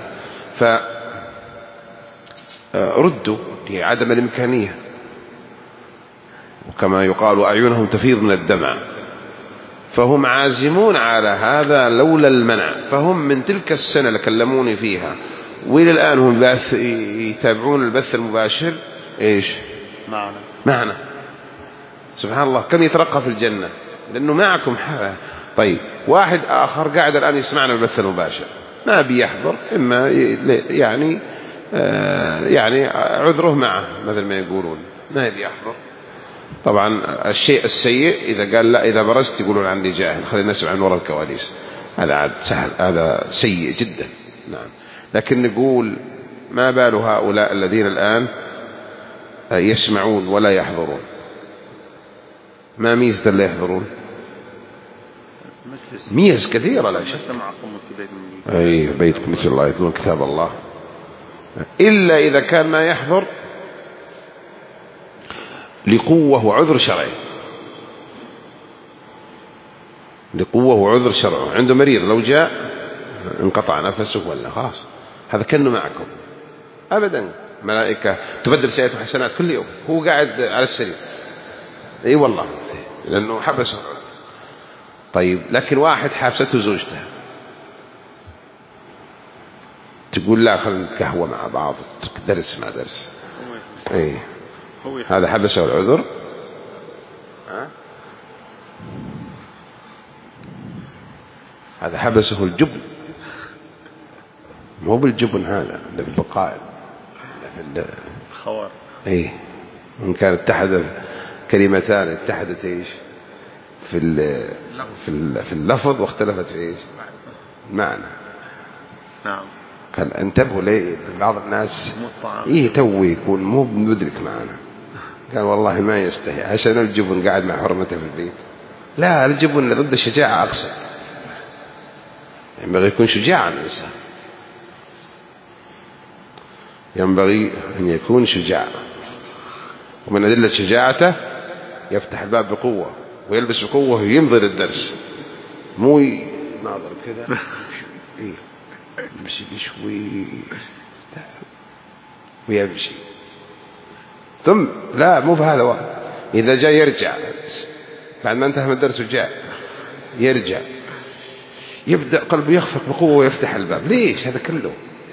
فردوا لعدم الإمكانية، وكما يقال أعينهم تفيض من الدمع، فهم عازمون على هذا لولا المنع. فهم من تلك السنة اللي كلموني فيها وإلى الآن هم يتابعون البث المباشر. إيش معنا معنا سبحان الله، كم يترقى في الجنة لأنه معكم حالة. طيب واحد آخر قاعد الآن يسمعنا البث المباشر ما بيحضر، إما يعني آه يعني عذره معه مثل ما يقولون ما بيحضر. طبعا الشيء السيء إذا قال لا إذا برزت يقولون عندي جاهل، خلينا نسمع عن وراء الكواليس، هذا عاد سهل، هذا سيء جدا. نعم، لكن نقول ما بال هؤلاء الذين الآن يسمعون ولا يحضرون؟ ما ميزة اللي يحضرون؟ ميز كثيرة لا شك. أي بيتكم مثل الله يتلون كتاب الله، إلا إذا كان ما يحضر لقوة وعذر شرعي، لقوة وعذر شرعي. عنده مريض لو جاء انقطع نفسه ولا خلاص، هذا كأنه معكم أبدا. ملائكة تبدل سيئات وحسنات كل يوم، هو قاعد على السرير. اي والله، لأنه حبسه. طيب لكن واحد حابسته زوجته، تقول لا خلينا نتقهوى مع بعض، درس مع درس، اي هذا حبسه العذر. ها؟ هذا حبسه الجبن، مو بالجبن هذا اللي في البقائل، في الخوار. اي إن كان اتحد كلمتان اتحدت ايش في في في اللفظ واختلفت في ايش معنى. نعم. قال انتبهوا ليه بعض الناس ايه تو يكون مو مدرك معنا، قال والله ما يستحي عشان الجبن قاعد مع حرمته في البيت. لا، الجبن ضد الشجاعة أقصى، ينبغي يكون شجاعا الإنسان، ينبغي أن يكون شجاع. ومن أدلة شجاعته يفتح الباب بقوة ويلبس بقوة ويمضي للدرس، مو ناظر كذا إيه يمشي شوي ويمشي ثم لا، مو بهذا واحد. إذا جاء يرجع بعد ما انتهى من الدرس وجاء يرجع يبدأ قلبه يخفق بقوة ويفتح الباب. ليش هذا كله؟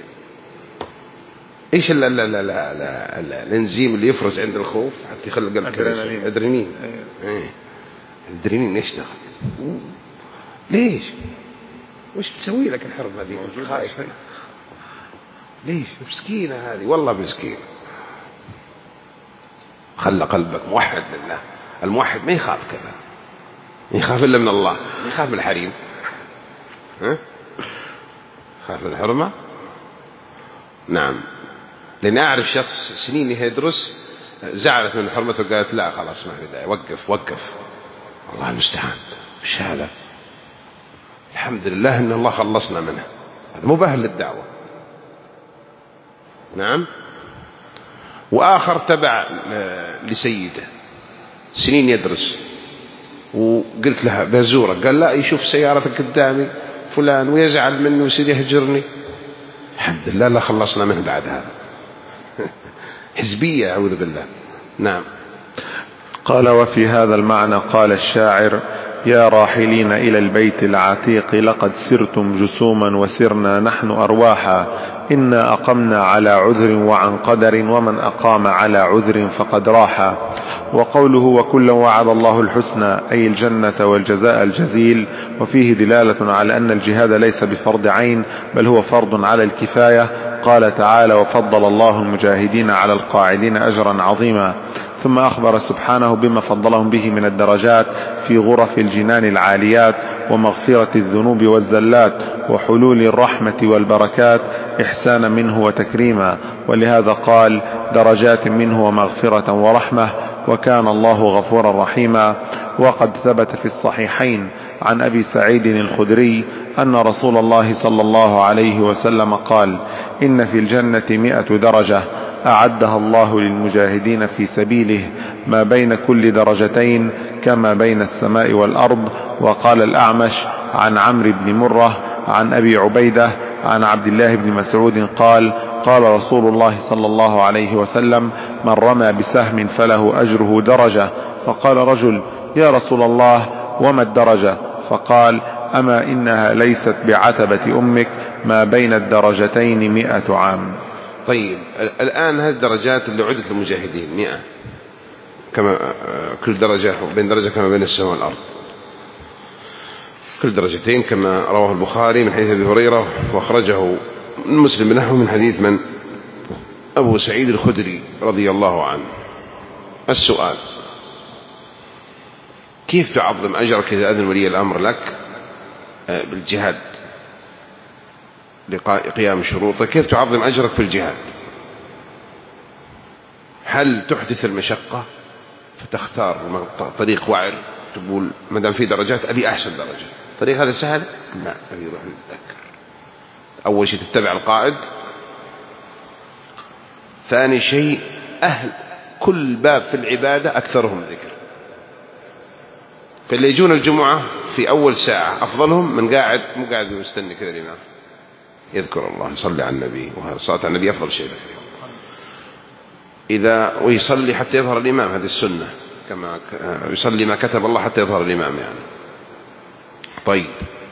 ايش ال ال ال ال ال الانزيم اللي يفرز عند الخوف حتى يخلي القلب كذا؟ ادرينين. ايه الادرينين يشتغل. ليش؟ وش تسوي لك الحرب هذه؟ خايفة ليش؟ مسكينة هذه، والله مسكينة. خلى قلبك موحد لله. الموحد ما يخاف كذا، يخاف إلا من الله، يخاف من الحريم. ها؟ خاف من الحرمة. نعم، لأن أعرف شخص سنين يدرس زعلت من حرمته وقالت لا خلاص ما في داعي، وقف وقف. الله المستعان. مش هذا؟ الحمد لله إن الله خلصنا منه. هذا مو بأهل للدعوة. نعم. وآخر تبع لسيده سنين يدرس، وقلت له بزورة، قال لا يشوف سيارتك قدامي فلان ويزعل منه ويصير يهجرني. الحمد لله لا خلصنا منه بعد هذا. حزبية أعوذ بالله. نعم. قال وفي هذا المعنى قال الشاعر: يا راحلين إلى البيت العتيق لقد سرتم جسوما وسرنا نحن أرواحا، إنا أقمنا على عذر وعن قدر ومن أقام على عذر فقد راحا. وقوله وكلا وعد الله الحسنى أي الجنة والجزاء الجزيل، وفيه دلالة على أن الجهاد ليس بفرض عين بل هو فرض على الكفاية. قال تعالى: وفضل الله المجاهدين على القاعدين أجرا عظيما. ثم أخبر سبحانه بما فضلهم به من الدرجات في غرف الجنان العاليات ومغفرة الذنوب والزلات وحلول الرحمة والبركات إحسانا منه وتكريما، ولهذا قال: درجات منه ومغفرة ورحمة، وكان الله غفورا رحيما. وقد ثبت في الصحيحين عن أبي سعيد الخدري أن رسول الله صلى الله عليه وسلم قال: إن في الجنة مئة درجة أعدها الله للمجاهدين في سبيله، ما بين كل درجتين كما بين السماء والأرض. وقال الأعمش عن عمرو بن مرة عن أبي عبيدة عن عبد الله بن مسعود قال: قال رسول الله صلى الله عليه وسلم: من رمى بسهم فله أجره درجة. فقال رجل: يا رسول الله وما الدرجة؟ فقال: أما إنها ليست بعتبة أمك، ما بين الدرجتين مئة عام. طيب الآن هذه الدرجات اللي عدت للمجاهدين مئة، كما كل درجة بين درجة كما بين السماء والأرض، كل درجتين كما رواه البخاري من حديث أبي هريرة، وأخرجه مسلم نحو من حديث من أبو سعيد الخدري رضي الله عنه. السؤال: كيف تعظم أجرك إذا أذن ولي الأمر لك بالجهاد لقيام شروطه؟ كيف تعظم أجرك في الجهاد؟ هل تحدث المشقة فتختار طريق وعر تقول ما دام في درجات أبي أحسن درجة، طريق هذا سهل؟ لا، أبي يروح للذكر. أول شيء تتبع القائد. ثاني شيء أهل كل باب في العبادة أكثرهم ذكر، فاللي يجون الجمعة في أول ساعة أفضلهم من قاعد مو قاعد مستني كذا الإمام يذكر الله يصلي على النبي، وهذا صلاة على النبي أفضل شيء إذا ويصلي حتى يظهر الإمام، هذه السنة، كما يصلي ما كتب الله حتى يظهر الإمام يعني. طيب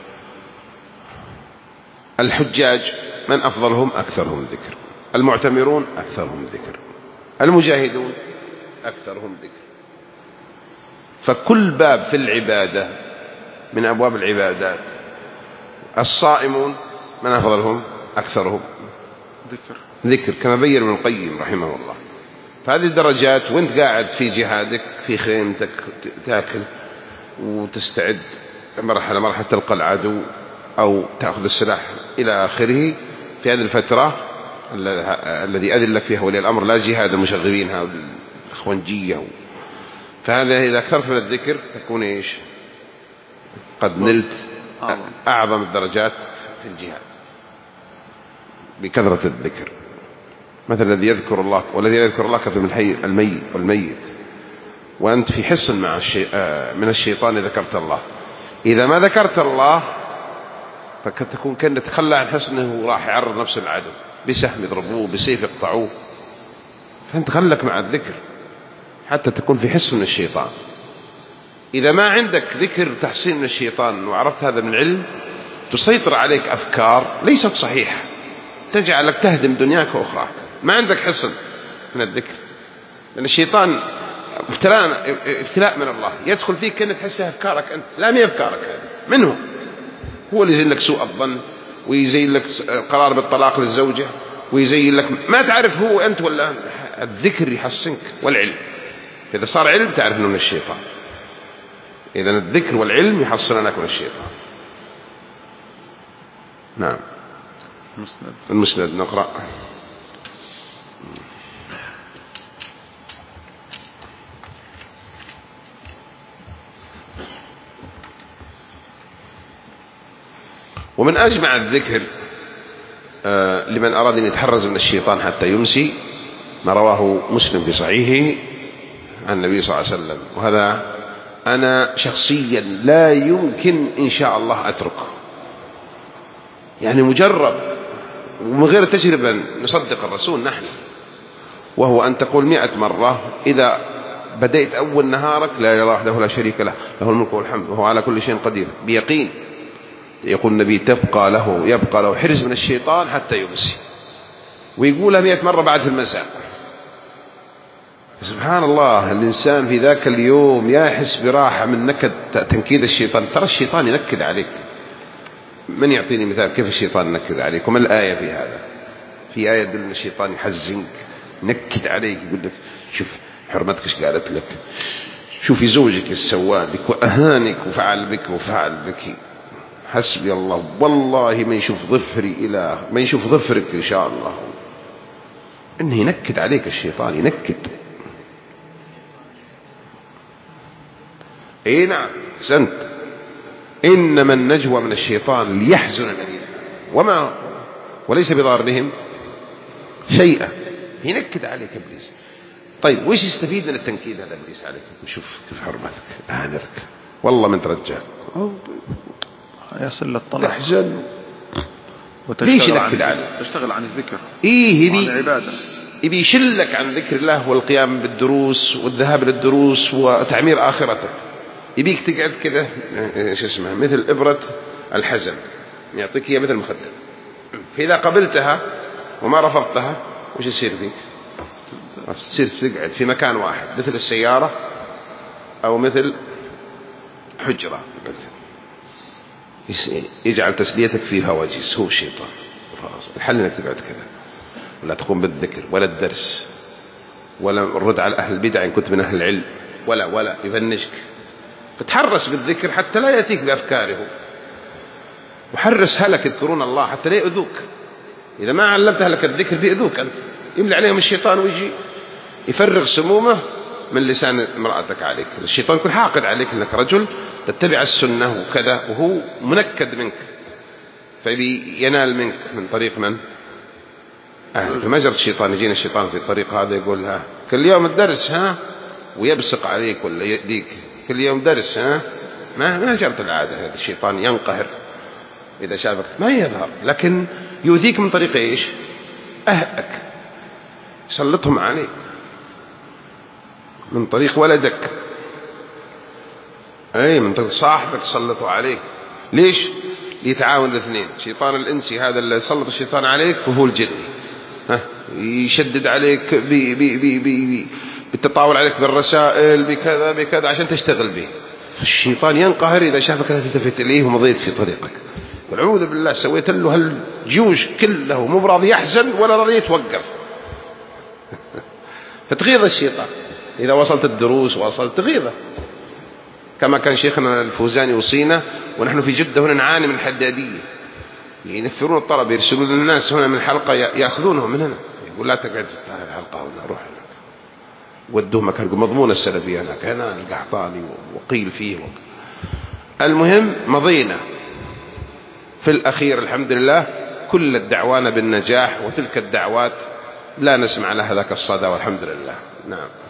الحجاج من أفضلهم؟ أكثرهم ذكر. المعتمرون أكثرهم ذكر. المجاهدون أكثرهم ذكر. فكل باب في العبادة من أبواب العبادات. الصائمون من أفضلهم؟ أكثرهم ذكر ذكر كما بين ابن القيم رحمه الله. فهذه الدرجات وانت قاعد في جهادك في خيمتك تأكل وتستعد مرحلة مرحلة تلقى العدو أو تأخذ السلاح إلى آخره، في هذه الفترة الذي أذن لك فيها ولي الأمر لا جهاد المشغبين أخوانجية. فهذا إذا أكثرت من الذكر تكون إيش؟ قد نلت أعظم الدرجات في الجهاد بكثرة الذكر. مثل الذي يذكر الله والذي يذكر الله كثر من الحي الميت والميت، وأنت في حصن مع الشي... من الشيطان إذا ذكرت الله. إذا ما ذكرت الله فتكون كأنه تخلى عن حصنه وراح يعرض نفسه العدو بسهم يضربوه بسيف يقطعوه. فأنت خلك مع الذكر حتى تكون في حصن من الشيطان. إذا ما عندك ذكر تحصين من الشيطان وعرفت هذا من العلم، تسيطر عليك أفكار ليست صحيحة تجعلك تهدم دنياك وأخراك. ما عندك حصن من الذكر، لأن الشيطان ابتلاء ابتلاء من الله يدخل فيك كأنك تحسها أفكارك أنت، لا مي أفكارك هذه منه. هو اللي يزين لك سوء الظن ويزين لك قرار بالطلاق للزوجة ويزين لك ما تعرف هو أنت ولا. الذكر يحصنك والعلم. إذا صار علم تعرف أنه من الشيطان. إذا الذكر والعلم يحصنك من الشيطان. نعم. المسند, المسند نقرأ. ومن أجمع الذكر آه لمن أراد أن يتحرز من الشيطان حتى يمسي ما رواه مسلم في صحيحه عن النبي صلى الله عليه وسلم، وهذا أنا شخصيا لا يمكن إن شاء الله أتركه، يعني مجرب ومن غير تجربة نصدق الرسول نحن، وهو أن تقول مئة مرة إذا بدأت أول نهارك لا إله إلا الله وحده لا شريك له له الملك والحمد وهو على كل شيء قدير بيقين. يقول النبي تبقى له يبقى له حرز من الشيطان حتى يمسي، ويقولها مئة مرة بعد المساء. سبحان الله، الإنسان في ذاك اليوم يحس براحة من نكد تنكيد الشيطان. ترى الشيطان ينكد عليك. من يعطيني مثال كيف الشيطان ينكد عليك؟ وما الآية في هذا؟ في آية تدل أن الشيطان يحزنك ينكد عليك، يقول لك شوف حرمتك ايش قالت لك، شوفي زوجك السواد بك وأهانك وفعل بك وفعل بك، حسبي الله والله ما يشوف ظفري إله ما يشوف ظفرك إن شاء الله. إنه ينكد عليك الشيطان ينكد. اي نعم سنت. إنما النجوى من الشيطان ليحزن الذين وما وليس بضار بهم شيئا. ينكد عليك إبليس. طيب وإيش يستفيد من التنكيد هذا إبليس عليك؟ شوف كيف حرمتك أهانتك والله من ترجع يصل للطلاق تحزن. ليش ينكد عليك؟ تشتغل عن الذكر إيه عن العبادة. يبي يشلك عن ذكر الله والقيام بالدروس والذهاب للدروس وتعمير آخرتك. يبيك تقعد كده ايش اسمها مثل إبرة الحزم، يعطيك هي مثل مخدر. فإذا قبلتها وما رفضتها وش يصير فيك؟ تصير تقعد في مكان واحد مثل السيارة أو مثل حجرة، يجعل تسليتك فيه هواجس. هو الشيطان. الحل انك تقعد كذا ولا تقوم بالذكر ولا الدرس ولا الرد على أهل البدع إن كنت من أهل العلم ولا ولا يفنشك. فتحرس بالذكر حتى لا يأتيك بأفكاره، وحرس هلك يذكرون الله حتى لا يؤذوك. إذا ما علمت أهلك الذكر بيؤذوك أنت، يملي عليهم الشيطان ويجي يفرغ سمومه من لسان امرأتك عليك. الشيطان يكون حاقد عليك أنك رجل تتبع السنة وكذا، وهو منكد منك فينال منك من طريق من؟ أهل. فمجرد الشيطان يجينا الشيطان في الطريق هذا يقول لها كل يوم الدرس ها، ويبصق عليك ولا يأذيك كل يوم درس ها. ما ما جرت العادة. هذا الشيطان ينقهر إذا شافك ما يظهر، لكن يؤذيك من طريق إيش؟ أهلك سلطهم عليك، من طريق ولدك، أي من طريق صاحبك سلطوا عليك. ليش؟ يتعاون الاثنين. شيطان الإنسي هذا اللي سلط الشيطان عليك وهو الجني ها، يشدد عليك بي بي بي بي بالتطاول عليك بالرسائل بكذا بكذا عشان تشتغل به. الشيطان ينقهر إذا شافك لا تلتفت إليه ومضيت في طريقك. والعوذ بالله سويت له هالجيوش كله مو راضي يحزن ولا راضي يتوقف. فتغيظ الشيطان إذا وصلت الدروس وصلت تغيظه، كما كان شيخنا الفوزاني يوصينا ونحن في جدة هنا نعاني من الحدادية. ينفرون الطلبة يرسلون الناس هنا من حلقة يأخذونهم من هنا، يقول لا تقعد في الحلقة هنا روح هناك. ودوه مكان مضمون السلفية هناك، هنا القحطاني وقيل فيه. المهم مضينا في الأخير الحمد لله كل الدعوانا بالنجاح، وتلك الدعوات لا نسمع لها ذاك الصدى والحمد لله. نعم.